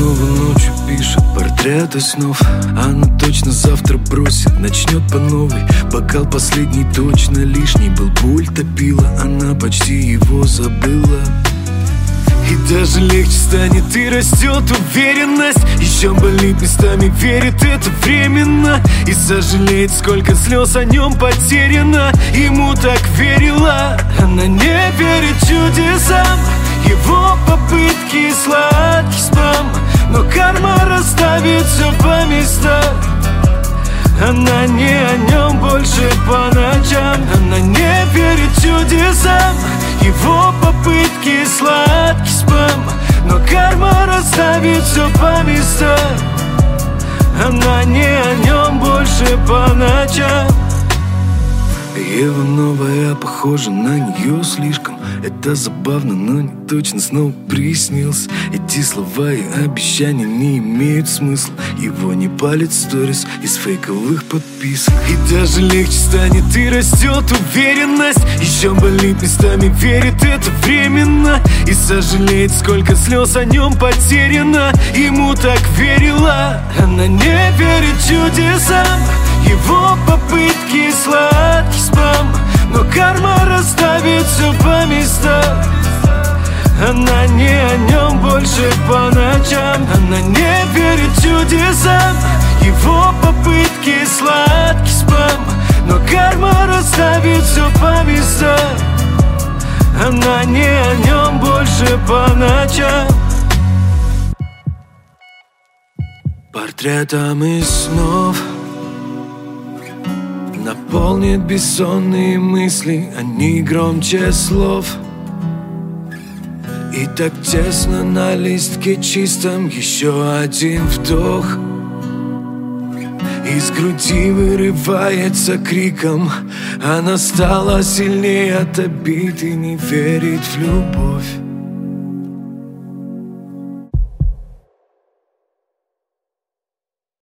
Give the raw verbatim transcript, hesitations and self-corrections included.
снова ночью пишет портреты снов. Она точно завтра бросит, начнет по новой. Бокал последний точно лишний был, боль топила, она почти его забыла. И даже легче станет, и растет уверенность. Еще болит местами, верит это временно. И сожалеет, сколько слез о нем потеряно. Ему так верила. Она не верит чудесам, его попытки сладкий спам. Но карма расставит все по местам. Она не о нем больше по ночам. Она не верит чудесам, его попытки сладкий спам. Но карма расставит все по местам. Она не о нем больше по ночам. Ева новая, похожа на нее слишком. Это забавно, но не точно, снова приснился. Эти слова и обещания не имеют смысла. Его не палит сторис из фейковых подписок. И даже легче станет, и растет уверенность. Еще болит местами, верит это временно. И сожалеет, сколько слез о нем потеряно. Ему так верила. Она не верит чудесам, его попытки сладкий спам. Но карма расставит все по местам. Она не о нем больше по ночам. Она не верит чудесам, его попытки сладкий спам. Но карма расставит все по местам. Она не о нем больше по ночам. Портретом из снов наполнит бессонные мысли, они громче слов. И так тесно на листке чистом, еще один вдох. Из груди вырывается криком. Она стала сильнее от обид и не верит в любовь.